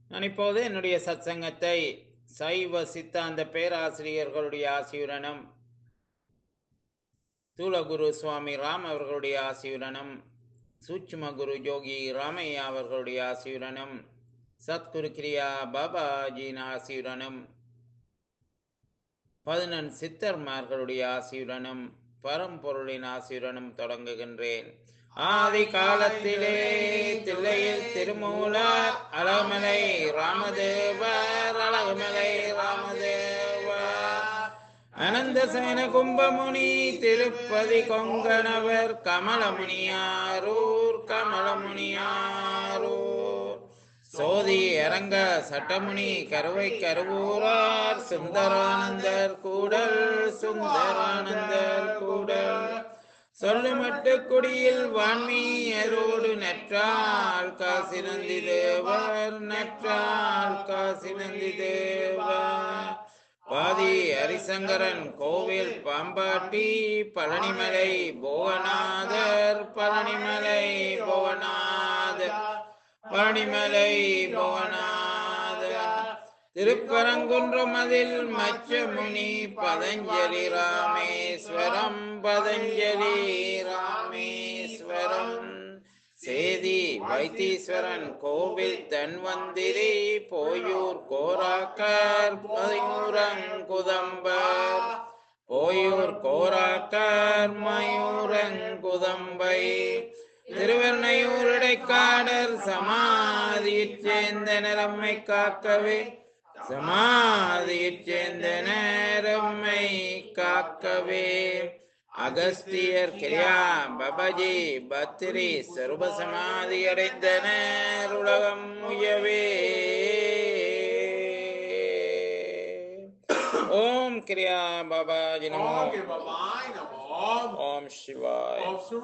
நான் இப்போது என்னுடைய சத்சங்கத்தை சைவ சித்தாந்த பேராசிரியர்களுடைய ஆசியுடனும் தூலகுரு சுவாமி ராம் அவர்களுடைய ஆசியுடனும் சூட்சும குரு யோகி ராமையா அவர்களுடைய ஆசியுடனும் சத்குரு கிரியா பாபாஜியின் ஆசியுடனும் 11 சித்தர்மார்களுடைய ஆசியுடனும் பரம்பொருளின் ஆசியுடனும் தொடங்குகின்றேன். ஆதி காலத்திலே தில்லையில் திருமூலர் அழகுமலை ராமதேவர் அழகுமலை ராமதேவர் அனந்த சயன கும்பமுனி திருப்பதி கொங்கணவர் கமலமுனியாரூர் கமலமுனியாரூர் சோதி அரங்க சட்டமுனி கருவை கருவூரார் சுந்தரானந்தர் கூடல் சுந்தரானந்தர் கூடல் சொல்லுமட்டு குடியில் வான்மீயரோடு நற்றால் காசி நந்தி தேவர் நற்றால் காசி நந்தி தேவர் பாதி ஹரிசங்கரன் கோவில் பாம்பாட்டி பழனிமலை புவனாதர் பழனிமலை புவனாதர் பழனிமலை புவனாதர் திருப்பரங்குன்றம் அதில் மச்சமுனி பதஞ்சலி ராமேஸ்வரம் பதஞ்சலி ராமேஸ்வரம் சேதி வைத்தீஸ்வரன் கோவில் தன்வந்திரி போயூர் கோராக்கர் மயூரங்குதம்பர் போயூர் கோராக்கர் மயூரங்குதம்பை திருவெண்ணையூர் இடைக்காடர் சமாதியைச் சேர்ந்த நிறம்மை காக்கவே சமாதியைச் சேர்ந்த நேரம்மை காக்கவே அகஸ்தியர் கிரியா பபஜி பத்திரி சர்வ சமாதி அடைந்தனர் உலகம் முயவே. ஓம் கிரியா பாபாஜி நமோ. ஓம் சிவாய்.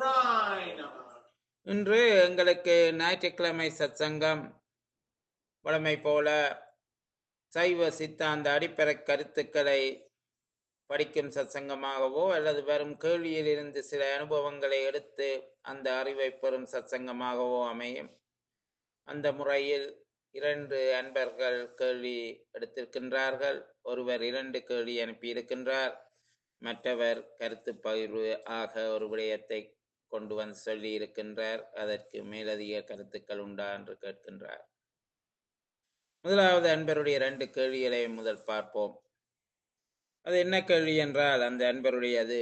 இன்று எங்களுக்கு ஞாயிற்றுக்கிழமை சத்சங்கம் வழமை போல சைவ சித்தாந்த அடிப்படை கருத்துக்களை படிக்கும் சத்சங்கமாகவோ அல்லது வரும் கேள்வியிலிருந்து சில அனுபவங்களை எடுத்து அந்த அறிவை பெறும் சத்சங்கமாகவோ அமையும். அந்த முறையில் 2 அன்பர்கள் கேள்வி எடுத்திருக்கின்றார்கள். ஒருவர் 2 கேள்வி அனுப்பியிருக்கின்றார். மற்றவர் கருத்து பகிர்வு ஆக ஒரு விடயத்தை கொண்டு வந்து சொல்லி இருக்கின்றார். அதற்கு மேலதிக கருத்துக்கள் உண்டா என்று கேட்கின்றார். முதலாவது அன்பருடைய 2 கேள்விகளை முதல் பார்ப்போம். அது என்ன கேள்வி என்றால், அந்த அன்பருடையது,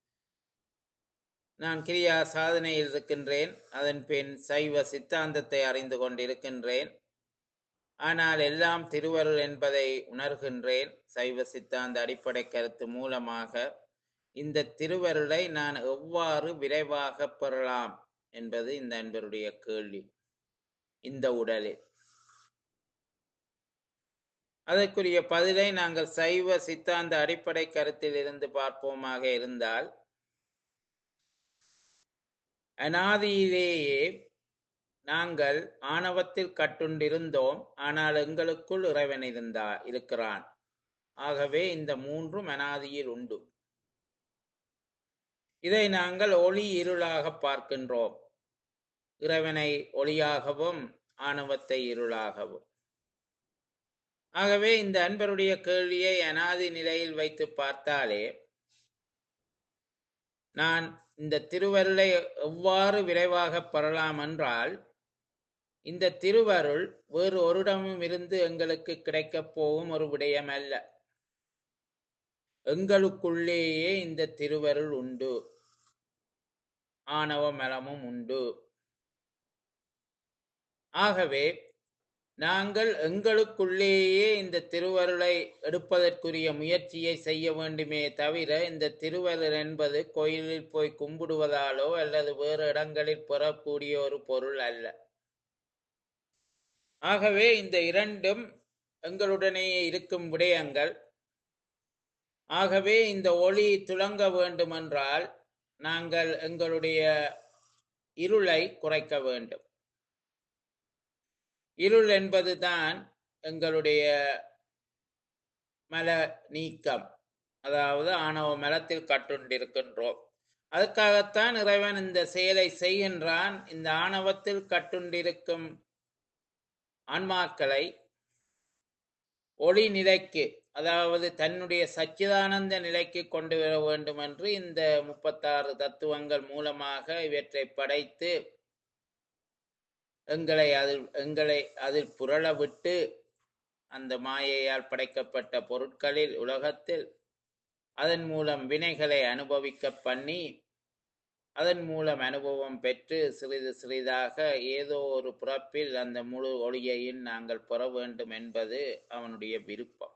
நான் கிரியா சாதனையில் இருக்கின்றேன், அதன் பின் சைவ சித்தாந்தத்தை அறிந்து கொண்டிருக்கின்றேன். ஆனால் எல்லாம் திருவருள் என்பதை உணர்கின்றேன். சைவ சித்தாந்த அடிப்படை கருத்து மூலமாக இந்த திருவருளை நான் எவ்வாறு விரைவாக பெறலாம் என்பது இந்த அன்பருடைய கேள்வி. இந்த உடலில் அதற்குரிய பதிலை நாங்கள் சைவ சித்தாந்த அடிப்படை கருத்தில் இருந்து பார்ப்போமாக இருந்தால், அநாதியிலேயே நாங்கள் ஆணவத்தில் கட்டுண்டிருந்தோம். ஆனால் எங்களுக்குள் இறைவன் இருக்கிறான். ஆகவே இந்த 3 அநாதியில் உண்டு. இதை நாங்கள் ஒளி இருளாக பார்க்கின்றோம். இறைவனை ஒளியாகவும் ஆணவத்தை இருளாகவும். ஆகவே இந்த அன்பருடைய கேள்வியை அநாதி நிலையில் வைத்து பார்த்தாலே, நான் இந்த திருவருளை எவ்வாறு விரைவாக பெறலாம் என்றால், இந்த திருவருள் வேறு ஒருடமும் இருந்து எங்களுக்கு கிடைக்கப் போகும் ஒரு விடயம் அல்ல. எங்களுக்குள்ளேயே இந்த திருவருள் உண்டு, ஆணவ மலமும் உண்டு. ஆகவே நாங்கள் எங்களுக்குள்ளேயே இந்த திருவருளை எடுப்பதற்குரிய முயற்சியை செய்ய வேண்டுமே தவிர, இந்த திருவருள் என்பது கோயிலில் போய் கும்பிடுவதாலோ அல்லது வேறு இடங்களில் பெறக்கூடிய ஒரு பொருள் அல்ல. ஆகவே இந்த 2ம் எங்களுடனேயே இருக்கும் விடயங்கள். ஆகவே இந்த ஒளி துலங்க வேண்டுமென்றால் நாங்கள் எங்களுடைய இருளை குறைக்க வேண்டும். இருள் என்பதுதான் எங்களுடைய மல நீக்கம், அதாவது ஆணவ மலத்தில் கட்டுண்டிருக்கின்றோம். அதுக்காகத்தான் இறைவன் இந்த செயலை செய்கின்றான். இந்த ஆணவத்தில் கட்டுண்டிருக்கும் ஆன்மாக்களை ஒளி நிலைக்கு, அதாவது தன்னுடைய சச்சிதானந்த நிலைக்கு கொண்டு வர வேண்டும் என்று இந்த 36 தத்துவங்கள் மூலமாக இவற்றை படைத்து எங்களை அதில் புரள விட்டு, அந்த மாயையால் படைக்கப்பட்ட பொருட்களில் உலகத்தில் அதன் மூலம் வினைகளை அனுபவிக்க பண்ணி, அதன் மூலம் அனுபவம் பெற்று சிறிது சிறிதாக ஏதோ ஒரு பிறப்பில் அந்த முழு ஒளியையும் நாங்கள் பெற வேண்டும் என்பது அவனுடைய விருப்பம்.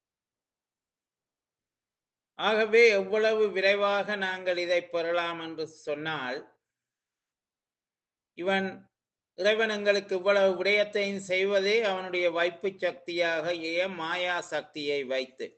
ஆகவே எவ்வளவு விரைவாக நாங்கள் இதை பெறலாம் என்று சொன்னால், இறைவன் எங்களுக்கு இவ்வளவு விடயத்தையும் செய்வதே அவனுடைய வைப்பு சக்தியாக மாயா சக்தியை வைத்து.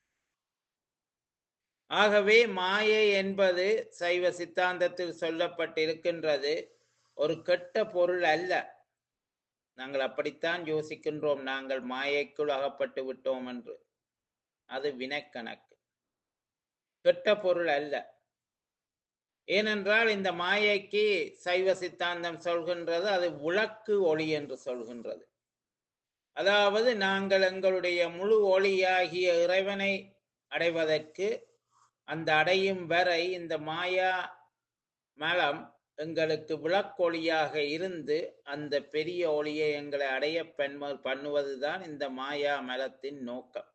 ஆகவே மாயை என்பது சைவ சித்தாந்தத்தில் சொல்லப்பட்டிருக்கின்றது ஒரு கெட்ட பொருள் அல்ல. நாங்கள் அப்படித்தான் யோசிக்கின்றோம், நாங்கள் மாயைக்குள் அகப்பட்டு விட்டோம் என்று. அது வினைக்கணக்கு, கெட்ட பொருள் அல்ல. ஏனென்றால் இந்த மாயைக்கு சைவ சித்தாந்தம் சொல்கின்றது அது விளக்கு ஒளி என்று சொல்கின்றது. அதாவது நாங்கள் எங்களுடைய முழு ஒளியாகிய இறைவனை அடைவதற்கு, அந்த அடையும் வரை இந்த மாயா மலம் எங்களுக்கு விளக்கொளியாக இருந்து அந்த பெரிய ஒளியை எங்களை அடைய பண்ணுவதுதான் இந்த மாயா மலத்தின் நோக்கம்.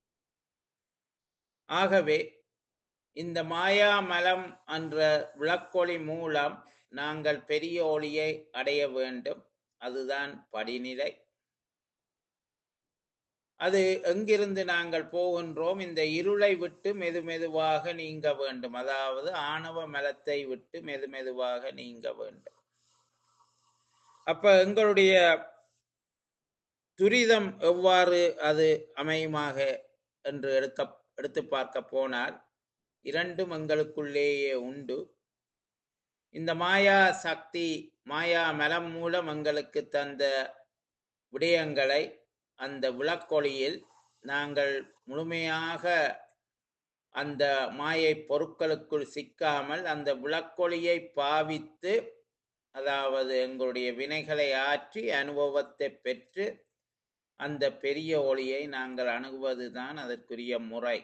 ஆகவே இந்த மாயா மலம் என்ற விளக்கொளி மூலம் நாங்கள் பெரிய ஒளியை அடைய வேண்டும். அதுதான் படிநிலை. அது எங்கிருந்து நாங்கள் போகின்றோம்? இந்த இருளை விட்டு மெதுமெதுவாக நீங்க வேண்டும். அதாவது ஆணவ மலத்தை விட்டு மெதுமெதுவாக நீங்க வேண்டும். அப்ப எங்களுடைய துரிதம் எவ்வாறு அது அமையுமாக என்று எடுத்து பார்க்க போனால், இரண்டும் எங்களுக்குள்ளேயே உண்டு. இந்த மாயா சக்தி, மாயா மலம் மூலம் எங்களுக்கு தந்த விடயங்களை அந்த விளக்கொளியில் நாங்கள் முழுமையாக அந்த மாயை பொருட்களுக்குள் சிக்காமல் அந்த விளக்கொளியை பாவித்து, அதாவது எங்களுடைய வினைகளை ஆற்றி அனுபவத்தை பெற்று அந்த பெரிய ஒளியை நாங்கள் அணுகுவதுதான் அதற்குரிய முறை.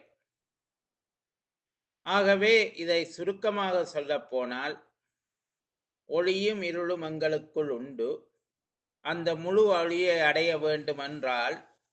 ஆகவே இதை சுருக்கமாக சொல்ல போனால், ஒளியும் இருளும் எங்களுக்குள் உண்டு. அந்த முழு ஒளியை அடைய வேண்டும் என்றால்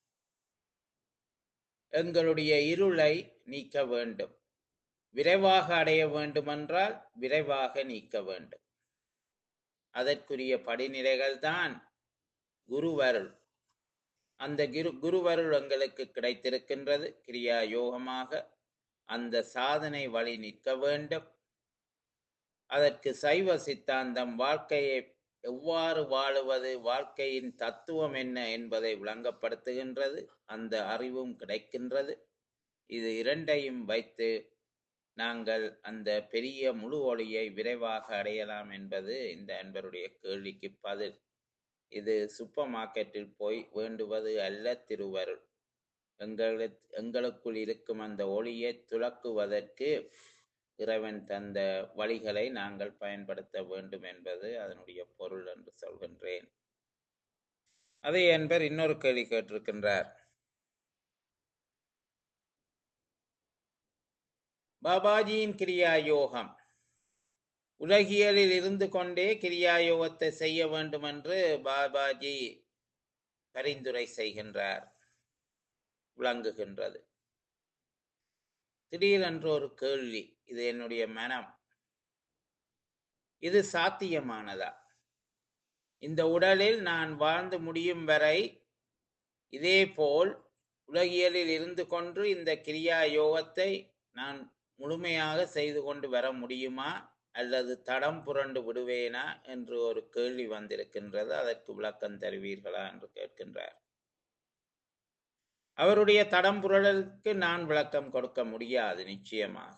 எங்களுடைய இருளை நீக்க வேண்டும். விரைவாக அடைய வேண்டுமென்றால் விரைவாக நீக்க வேண்டும். அதற்குரிய படிநிலைகள் தான் குருவருள். அந்த குருவருள் எங்களுக்கு கிடைத்திருக்கின்றது கிரியா யோகமாக. அந்த சாதனை வழி நிற்க வேண்டும். அதற்கு சைவ சித்தாந்தம் வாழ்க்கையை எவ்வாறு வாழுவது, வாழ்க்கையின் தத்துவம் என்ன என்பதை விளங்கப்படுத்துகின்றது. அந்த அறிவும் கிடைக்கின்றது. இது இரண்டையும் வைத்து நாங்கள் அந்த பெரிய முழு ஒளியை விரைவாக அடையலாம் என்பது இந்த அன்பருடைய கேள்விக்கு பதில். இது சூப்பர் மார்க்கெட்டில் போய் வேண்டுவது அல்ல திருவருள். எங்களுக்குள் இருக்கும் அந்த ஒளியை துலக்குவதற்கு இறைவன் தந்த வழிகளை நாங்கள் பயன்படுத்த வேண்டும் என்பது அதனுடைய பொருள் என்று சொல்கின்றேன். அதே என்பர் இன்னொரு கேள்வி கேட்டிருக்கின்றார். பாபாஜியின் கிரியா யோகம், உலகியலில் இருந்து கொண்டே கிரியா யோகத்தை செய்ய வேண்டும் என்று பாபாஜி பரிந்துரை செய்கின்றார், விளங்குகின்றது. திடீரென்று ஒரு கேள்வி, இது என்னுடைய மனம், இது சாத்தியமானதா? இந்த உடலில் நான் வாழ்ந்து முடியும் வரை இதே போல் உலகியலில் இருந்து கொண்டு இந்த கிரியா யோகத்தை நான் முழுமையாக செய்து கொண்டு வர முடியுமா, அல்லது தடம் புரண்டு விடுவேனா என்று ஒரு கேள்வி வந்திருக்கின்றது. அதற்கு விளக்கம் தருவீர்களா என்று கேட்கின்றார். அவருடைய தடம் புரளுக்கு நான் விளக்கம் கொடுக்க முடியாது நிச்சயமாக.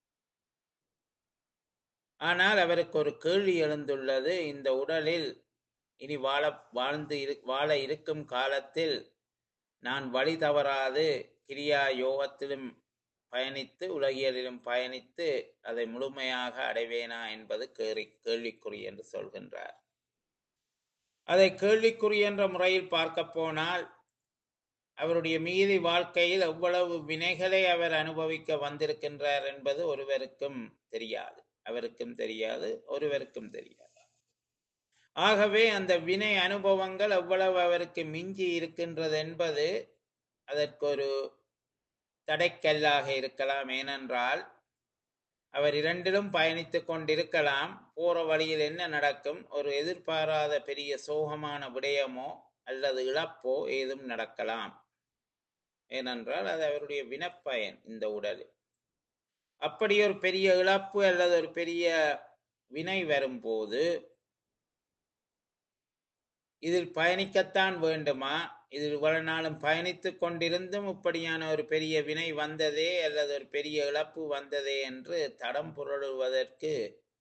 ஆனால் அவருக்கு ஒரு கேள்வி எழுந்துள்ளது. இந்த உடலில் இனி வாழ இருக்கும் காலத்தில் நான் வழி தவறாது கிரியா யோகத்திலும் பயணித்து உலகியலிலும் பயணித்து அதை முழுமையாக அடைவேனா என்பது கேள்விக்குறி என்று சொல்கின்றார். அதை கேள்விக்குறி என்ற முறையில் பார்க்க போனால் அவருடைய மீதி வாழ்க்கையில் எவ்வளவு வினைகளை அவர் அனுபவிக்க வந்திருக்கின்றார் என்பது ஒருவருக்கும் தெரியாது. அவருக்கும் தெரியாது, ஒருவருக்கும் தெரியாது. ஆகவே அந்த வினை அனுபவங்கள் எவ்வளவு அவருக்கு மிஞ்சி இருக்கின்றது என்பது அதற்கு ஒரு தடைக்கல்லாக இருக்கலாம். ஏனென்றால் அவர் இரண்டிலும் பயணித்துக் கொண்டிருக்கலாம். போற வழியில் என்ன நடக்கும், ஒரு எதிர்பாராத பெரிய சோகமான விடயமோ அல்லது இழப்போ ஏதும் நடக்கலாம். ஏனென்றால் அது அவருடைய வினப்பயன் இந்த உடலில். அப்படி ஒரு பெரிய இழப்பு அல்லது ஒரு பெரிய வினை வரும்போது இதில் பயணிக்கத்தான் வேண்டுமா, இதில் இவ்வளவு நாளும் பயணித்துக் கொண்டிருந்தும் இப்படியான ஒரு பெரிய வினை வந்ததே அல்லது ஒரு பெரிய இழப்பு வந்ததே என்று தடம் புரளுவதற்கு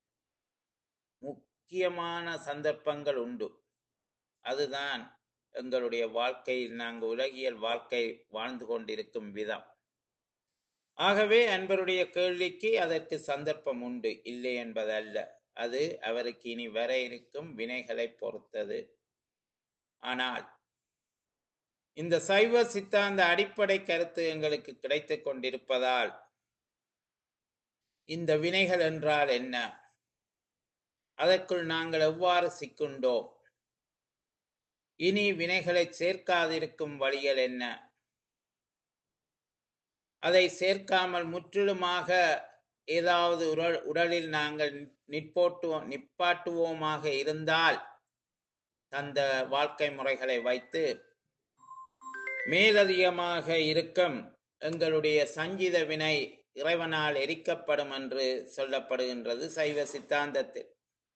முக்கியமான சந்தர்ப்பங்கள் உண்டு. அதுதான் எங்களுடைய வாழ்க்கையில் நாங்கள் உலகியல் வாழ்க்கை வாழ்ந்து கொண்டிருக்கும் விதம். ஆகவே அன்பருடைய கேள்விக்கு அதற்கு சந்தர்ப்பம் உண்டு, இல்லை என்பதல்ல. அது அவருக்கு இனி வர இருக்கும் வினைகளை பொறுத்தது. ஆனால் இந்த சைவ சித்தாந்த அடிப்படை கருத்து எங்களுக்கு கிடைத்துக் கொண்டிருப்பதால் இந்த வினைகள் என்றால் என்ன, அதற்குள் நாங்கள் எவ்வாறு சிக்குண்டோம், இனி வினைகளை சேர்க்காதிருக்கும் வழிகள் என்ன, அதை சேர்க்காமல் முற்றிலுமாக ஏதாவது உடலில் நாங்கள் நிப்பாட்டுவோமாக இருந்தால் அந்த வாழ்க்கை முறைகளை வைத்து மேலதிகமாக இருக்கும் எங்களுடைய சஞ்சித வினை இறைவனால் எரிக்கப்படும் என்று சொல்லப்படுகின்றது சைவ சித்தாந்தத்தில்.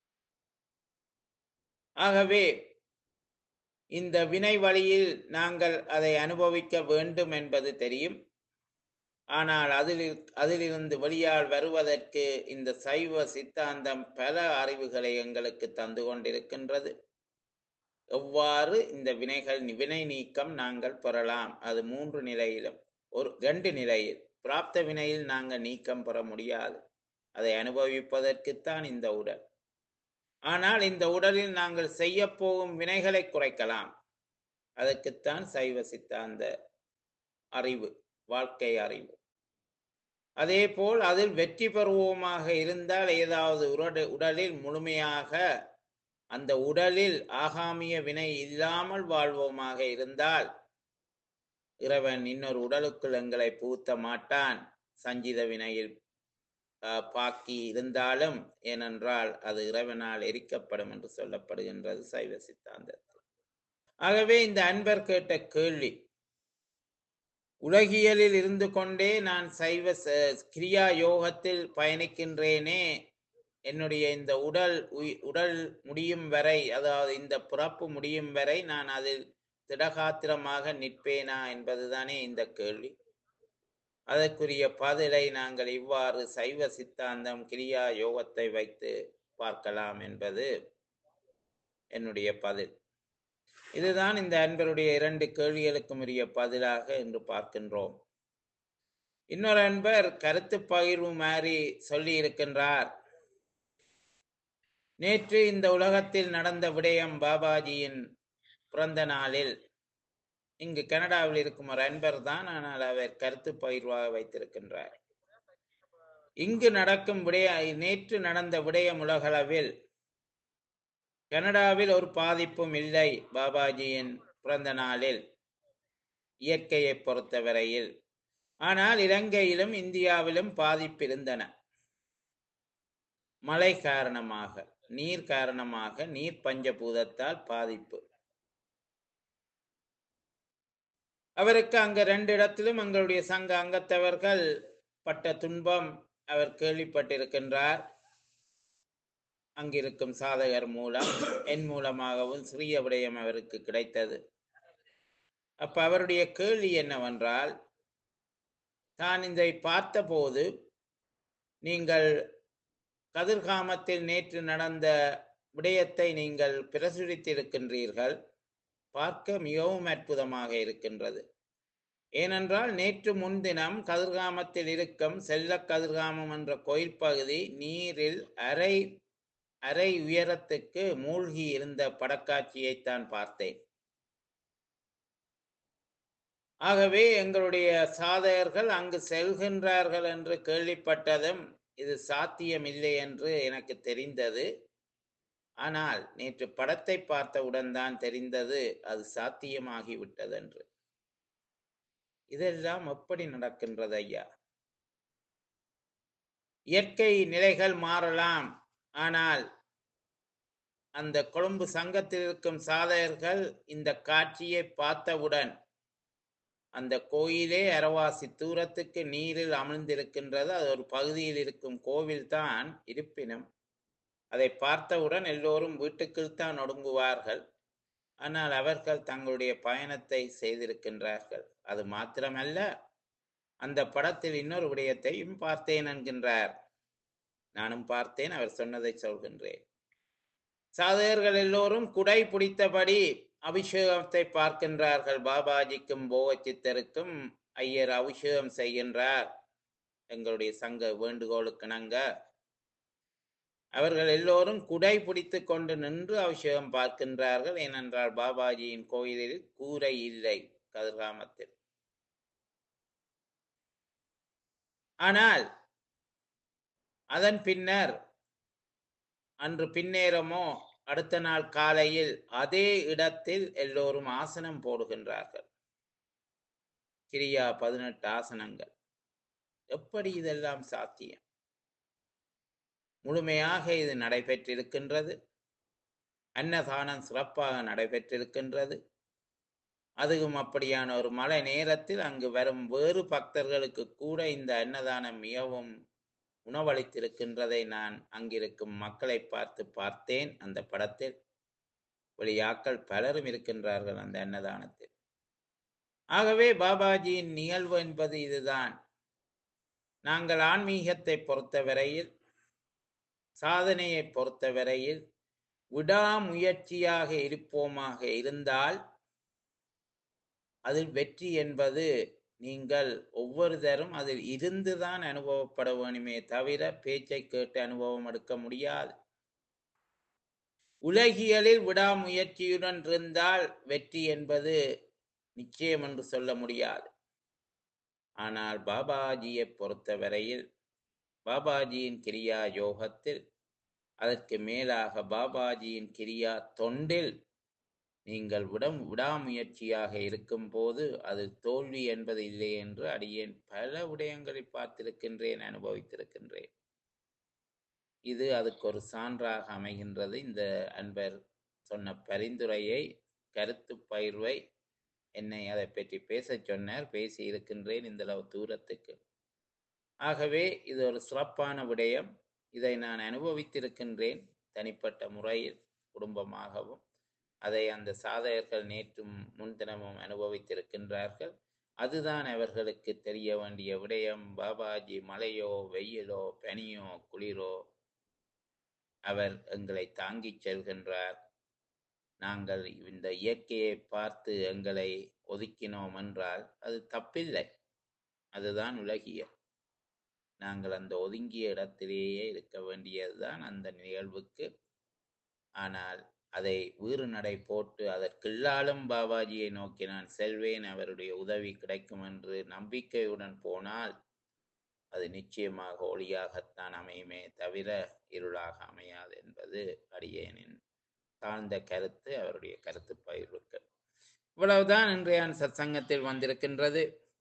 ஆகவே இந்த வினை வழியில் நாங்கள் அதை அனுபவிக்க வேண்டும் என்பது தெரியும். ஆனால் அதிலிருந்து வெளியால் வருவதற்கு இந்த சைவ சித்தாந்தம் பல அறிவுகளை எங்களுக்கு தந்து கொண்டிருக்கின்றது. எவ்வாறு இந்த வினை நீக்கம் நாங்கள் பெறலாம், அது 3 நிலையிலும். 2 நிலையில் பிராப்த வினையில் நாங்கள் நீக்கம் பெற முடியாது, அதை அனுபவிப்பதற்குத்தான் இந்த உடல். ஆனால் இந்த உடலில் நாங்கள் செய்ய போகும் வினைகளை குறைக்கலாம், அதற்குத்தான் சைவ சித்தாந்த அறிவு, வாழ்க்கை அறிவு. அதே போல் அதில் வெற்றி பெறுவோமாக இருந்தால், ஏதாவது உடலில் முழுமையாக அந்த உடலில் ஆகாமிய வினை இல்லாமல் வாழ்வோமாக இருந்தால் இறைவன் இன்னொரு உடலுக்குள் எங்களை புகுத்த மாட்டான், சஞ்சித வினையில் பாக்கி இருந்தாலும். ஏனென்றால் அது இறைவனால் எரிக்கப்படும் என்று சொல்லப்படுகின்றது சைவ சித்தாந்தத்தில். ஆகவே இந்த அன்பர் கேட்ட கேள்வி, உலகியலில் இருந்து கொண்டே நான் சைவ கிரியா யோகத்தில் பயணிக்கின்றேனே, என்னுடைய இந்த உடல் முடியும் வரை, அதாவது இந்த பிறப்பு முடியும் வரை நான் அதில் திடகாத்திரமாக நிற்பேனா என்பதுதானே இந்த கேள்வி. அதற்குரிய பதிலை நாங்கள் இவ்வாறு சைவ சித்தாந்தம் கிரியா யோகத்தை வைத்து பார்க்கலாம் என்பது என்னுடைய பதில். இதுதான் இந்த அன்பருடைய 2 கேள்விகளுக்கும் உரிய பதிலாக என்று பார்க்கின்றோம். இன்னொரு அன்பர் கருத்து பகிர்வு மாதிரி சொல்லி இருக்கின்றார். நேற்று இந்த உலகத்தில் நடந்த விடயம் பாபாஜியின் பிறந்த நாளில், இங்கு கனடாவில் இருக்கும் ஒரு அன்பர் தான், ஆனால் அவர் கருத்து பகிர்வாக வைத்திருக்கின்றார். இங்கு நடக்கும் நேற்று நடந்த விடயம் உலகளவில், கனடாவில் ஒரு பாதிப்பும் இல்லை பாபாஜியின் பிறந்த நாளில் இயற்கையை பொறுத்தவரையில். ஆனால் இலங்கையிலும் இந்தியாவிலும் பாதிப்பு இருந்தன. மழை காரணமாக, நீர் காரணமாக, நீர் பஞ்சபூதத்தால் பாதிப்பு. அவருக்கு அங்க 2 இடத்திலும் எங்களுடைய சங்க அங்கத்தவர்கள் பட்ட துன்பம் அவர் கேள்விப்பட்டிருக்கின்றார். அங்கிருக்கும் சாதகர் மூலம், என் மூலமாகவும் சிறிய விடயம் அவருக்கு கிடைத்தது. அப்ப அவருடைய கேள்வி என்னவென்றால், தான் இதை பார்த்த போது, நீங்கள் கதிர்காமத்தில் நேற்று நடந்த விடயத்தை நீங்கள் பிரசுரித்திருக்கின்றீர்கள், பார்க்க மிகவும் அற்புதமாக இருக்கின்றது. ஏனென்றால் நேற்று முன்தினம் கதிர்காமத்தில் இருக்கும் செல்ல கதிர்காமம் என்ற கோயில் பகுதி நீரில் அரை உயரத்துக்கு மூழ்கி இருந்த படக்காட்சியைத்தான் பார்த்தேன். ஆகவே எங்களுடைய சாதகர்கள் அங்கு செல்கின்றார்கள் என்று கேள்விப்பட்டதும் இது சாத்தியமில்லை என்று எனக்கு தெரிந்தது. ஆனால் நேற்று படத்தை பார்த்தவுடன் தான் தெரிந்தது அது சாத்தியமாகிவிட்டது என்று. இதெல்லாம் எப்படி நடக்கின்றது ஐயா? இயற்கை நிலைகள் மாறலாம், ஆனால் அந்த கொழும்பு சங்கத்தில் இருக்கும் சாதகர்கள் இந்த காட்சியை பார்த்தவுடன் அந்த கோயிலே அரவாசி தூரத்துக்கு நீரில் அமிழ்ந்திருக்கின்றது. அது ஒரு பகுதியில் இருக்கும் கோவில் தான். இருப்பினும் அதை பார்த்தவுடன் எல்லோரும் வீட்டுக்குள் தான் ஒடுங்குவார்கள். ஆனால் அவர்கள் தங்களுடைய பயணத்தை செய்திருக்கின்றார்கள். அது மாத்திரமல்ல, அந்த படத்தில் இன்னொரு விடயத்தையும் பார்த்தேன் என்கின்றார். நானும் பார்த்தேன், அவர் சொன்னதை சொல்கின்றேன். சாதகர்கள் எல்லோரும் குடை பிடித்தபடி அபிஷேகத்தை பார்க்கின்றார்கள். பாபாஜிக்கும் போகச்சித்தருக்கும் ஐயர் அபிஷேகம் செய்கின்றார். எங்களுடைய சங்க வேண்டுகோளுக்கிணங்க அவர்கள் எல்லோரும் குடை பிடித்து கொண்டு நின்று அபிஷேகம் பார்க்கின்றார்கள். ஏனென்றால் பாபாஜியின் கோயிலில் கூரை இல்லை கதிர்காமத்தில். ஆனால் அதன் பின்னர் அன்று பின்னேரமோ அடுத்த நாள் காலையில் அதே இடத்தில் எல்லோரும் ஆசனம் போடுகின்றார்கள். கிரியா 18 ஆசனங்கள். எப்படி இதெல்லாம் சாத்தியம்? முழுமையாக இது நடைபெற்றிருக்கின்றது. அன்னதானம் சிறப்பாக நடைபெற்றிருக்கின்றது. அதுவும் அப்படியான ஒரு மழை நேரத்தில் அங்கு வரும் வேறு பக்தர்களுக்கு கூட இந்த அன்னதானம் மிகவும் உணவளித்திருக்கின்றதை நான் அங்கிருக்கும் மக்களை பார்த்து பார்த்தேன். அந்த படத்தில் வெளியாக்கள் பலரும் இருக்கின்றார்கள் அந்த அன்னதானத்தில். ஆகவே பாபாஜியின் நிகழ்வு என்பது இதுதான். நாங்கள் ஆன்மீகத்தை பொறுத்தவரையில், சாதனையை பொறுத்தவரையில் விடாமுயற்சியாக இருப்போமாக இருந்தால் அதில் வெற்றி என்பது நீங்கள் ஒவ்வொருத்தரும் அதில் இருந்துதான் அனுபவப்பட வேணுமே தவிர பேச்சை கேட்டு அனுபவம் எடுக்க முடியாது. உலகியலில் விடாமுயற்சியுடன் இருந்தால் வெற்றி என்பது நிச்சயம் என்று சொல்ல முடியாது. ஆனால் பாபாஜியை பொறுத்தவரையில், பாபாஜியின் கிரியா யோகத்தில், அதற்கு மேலாக பாபாஜியின் கிரியா தொண்டில் நீங்கள் விடாமுயற்சியாக இருக்கும் போது அது தோல்வி என்பது இல்லை என்று அடியேன் பல விடயங்களை பார்த்திருக்கின்றேன், அனுபவித்திருக்கின்றேன். இது அதுக்கு ஒரு சான்றாக அமைகின்றது. இந்த அன்பர் சொன்ன பரிந்துரையை, கருத்து பயிர்வை என்னை அதை பற்றி பேச சொன்னார். பேசி இருக்கின்றேன் இந்த அளவு தூரத்துக்கு. ஆகவே இது ஒரு சிறப்பான விடயம். இதை நான் அனுபவித்திருக்கின்றேன் தனிப்பட்ட முறையில், குடும்பமாகவும். அதை அந்த சாதகர்கள் நேற்றும் முன்தினமும் அனுபவித்திருக்கின்றார்கள். அதுதான் அவர்களுக்கு தெரிய வேண்டிய விடயம். பாபாஜி மழையோ வெயிலோ பனியோ குளிரோ அவர் எங்களை தாங்கிச் செல்கின்றார். நாங்கள் இந்த இயற்கையை பார்த்து எங்களை ஒதுக்கினோம் என்றால் அது தப்பில்லை. அதுதான் உலகியல். நாங்கள் அந்த ஒதுங்கிய இடத்திலேயே இருக்க வேண்டியதுதான் அந்த நிகழ்வுக்கு. ஆனால் அதை வீறு நடை போட்டு அதற்குள்ளாலும் பாபாஜியை நோக்கி நான் செல்வேன், அவருடைய உதவி கிடைக்கும் என்று நம்பிக்கையுடன் போனால் அது நிச்சயமாக ஒளியாகத்தான் அமையுமே தவிர இருளாக அமையாது என்பது அடியேனின் தாழ்ந்த கருத்து, அவருடைய கருத்து பயிர்வுக்கு. இவ்வளவுதான் இன்றைய சத்சங்கத்தில் வந்திருக்கின்றது.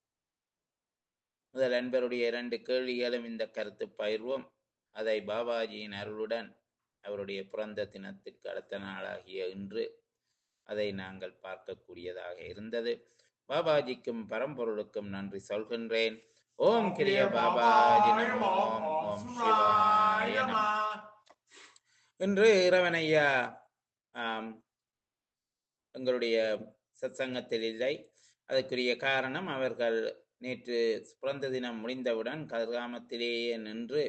முதல் அன்பருடைய 2 கேள்விகளும் இந்த கருத்து பயிர்வும் அதை பாபாஜியின் அருளுடன் அவருடைய பிறந்த தினத்துக்கு அடுத்த நாளாகிய இன்று அதை நாங்கள் பார்க்கக்கூடியதாக இருந்தது. பாபாஜிக்கும் பரம்பொருளுக்கும் நன்றி சொல்கின்றேன். ஓம் கிரிய பாபாஜி நமோ. ஓம் சிவாய நமோ. இன்று இறைவனையா எங்களுடைய சத்சங்கத்தில் இல்லை. அதற்குரிய காரணம், அவர்கள் நேற்று பிறந்த தினம் முடிந்தவுடன் கதிர்காமத்திலேயே நின்று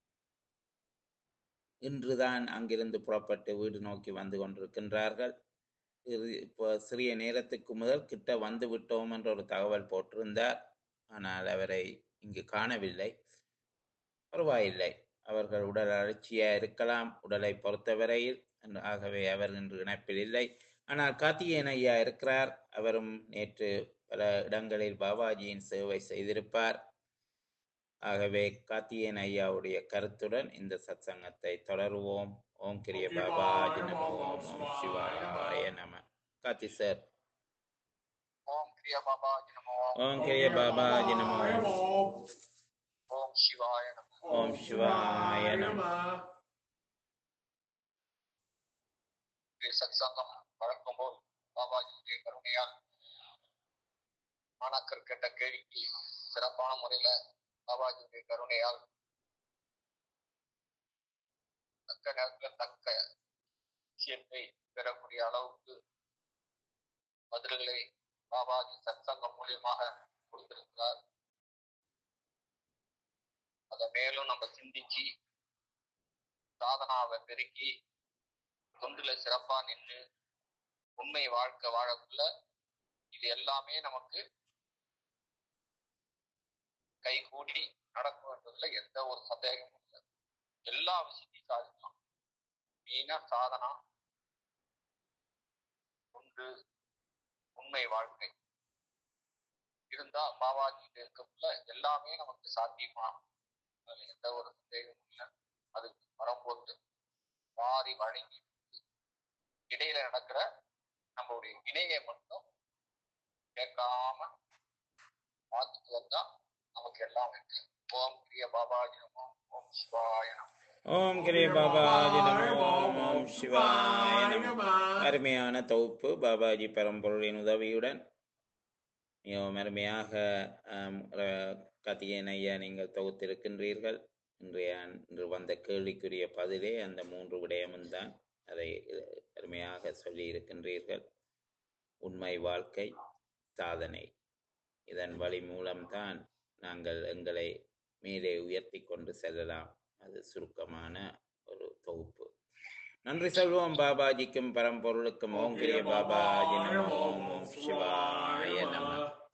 இன்றுதான் அங்கிருந்து புறப்பட்டு வீடு நோக்கி வந்து கொண்டிருக்கின்றார்கள். இப்போ சிறிய நேரத்துக்கு முதல் கிட்ட வந்து விட்டோம் என்ற ஒரு தகவல் போட்டிருந்தார். ஆனால் அவரை இங்கு காணவில்லை. பரவாயில்லை, அவர்கள் உடல் அழற்சியா இருக்கலாம் உடலை பொறுத்தவரையில். ஆகவே அவர் இன்று இணைப்பில் இல்லை. ஆனால் கார்த்திகேயன் ஐயா இருக்கிறார். அவரும் நேற்று பல இடங்களில் பாபாஜியின் சேவை செய்திருப்பார். ஆகவே கார்த்திகேயன் ஐயாவுடைய கருத்துடன் இந்த சத்சங்கத்தை தொடருவோம். ஓம் கிரிய பாபாஜி நம. ஓம் ஓம் சிவாய நம. கார்த்தி சார். ஓம் கிரியா பாபாஜி நமோ. ஓம் கிரிய பாபாஜி நம. ஓம் சிவாய நமோ. ஓம் சிவாய நம. சத்சங்கம் வழங்கும்போது பாபாஜியுடைய கருணையால் மாணாக்கர் கேட்ட கேள்விக்கு சிறப்பான முறையில பாபாஜியுடைய கருணையால் தக்க நேரத்தில் தக்க விஷயத்தை பெறக்கூடிய அளவுக்கு பதில்களை பாபாஜி சத்சங்கம் மூலியமாக கொடுத்திருக்கிறார். அதை மேலும் நம்ம சிந்திச்சு சாதனாவை பெருக்கி தொண்டுல சிறப்பா நின்று உண்மை வாழ்க்கை வாழக்குள்ள இது எல்லாமே நமக்கு கைகூடி நடக்கும்ன்றதுல எந்த ஒரு சந்தேகமும் இல்லை. எல்லா விஷயத்தையும் சாதிக்கலாம். மெயினா சாதனா, தொண்டு, உண்மை வாழ்க்கை இருந்தா பாபாஜி இருக்கக்குள்ள எல்லாமே நமக்கு சாத்தியமா, அதுல எந்த ஒரு சந்தேகமும் இல்லை. அதுக்கு மரம் போட்டு வாரி வழங்கி இடையில நடக்கிற நம்மளுடைய வினையை மட்டும் கேட்காம பார்த்துட்டு வந்தா நமக்கு எல்லாம் வெற்றி. ஓம் கிரிய பாபாஜி நமோ. ஓம் சிவாய நமோ. ஓம் கிரிய பாபாஜி நம. ஓம் ஓம் சிவாய நம. அருமையான தொகுப்பு பாபாஜி பரம்பொருளின் உதவியுடன் மிகவும் அருமையாக கார்த்திகேயன் ஐயா நீங்கள் தொகுத்திருக்கின்றீர்கள். இன்று வந்த கேள்விக்குரிய பதிலே அந்த 3 விடயமும் தான். அதை அருமையாக சொல்லி இருக்கின்றீர்கள். உண்மை வாழ்க்கை, சாதனை, இதன் வழி மூலம்தான் நாங்கள் எங்களை மேலே உயர்த்தி கொண்டு செல்லலாம். அது சுருக்கமான ஒரு தொகுப்பு. நன்றி சொல்வோம் பாபாஜிக்கும் பரம்பொருளுக்கும். ஓம் கிரிய பாபாஜி நமோ. ஓம் ஓம் சிவாய நம.